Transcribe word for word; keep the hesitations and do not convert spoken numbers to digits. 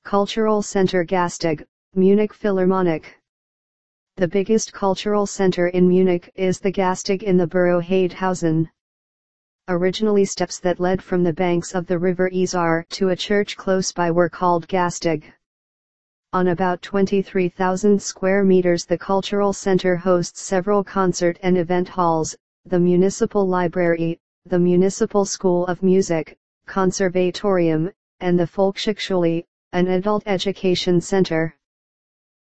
Cultural Center Gastig, Munich Philharmonic. The biggest cultural center in Munich is the Gastig in the borough Heidhausen. Originally steps that led from the banks of the river Isar to a church close by were called Gastig. On about twenty-three thousand square meters, the cultural center hosts several concert and event halls, the municipal library, the municipal school of music, conservatorium, and the Volkshochschule, an adult education center.